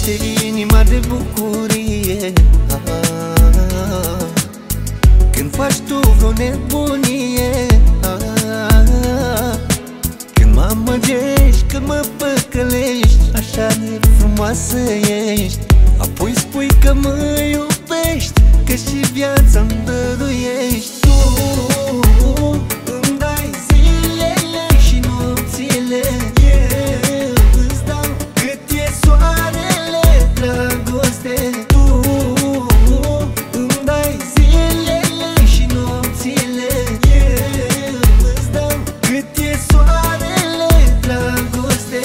umplete inima de bucurie. Când faci tu vreo nebunie, când mă amăgești, când mă păcălești, așa de frumoasă ești. Apoi spui că mă iubești, că și viața-mi dăruiești. Tu îmi dai zilele și nopțile, eu îți dau cât e soarele, dragoste. Tu îmi dai zilele și nopțile, eu îți dau cât e soarele, dragoste.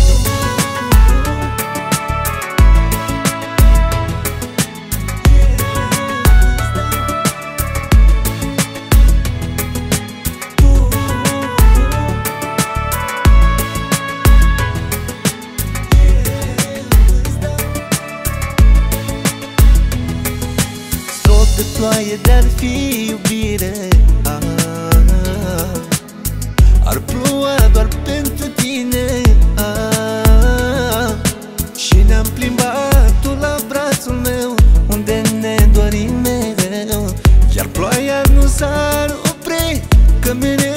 De ploaie de-ar fi iubire, ar ploua doar pentru tine, și ne-am plimbat tu la brațul meu, unde ne dorim mereu. Iar ploaia nu s-ar opri, că mereu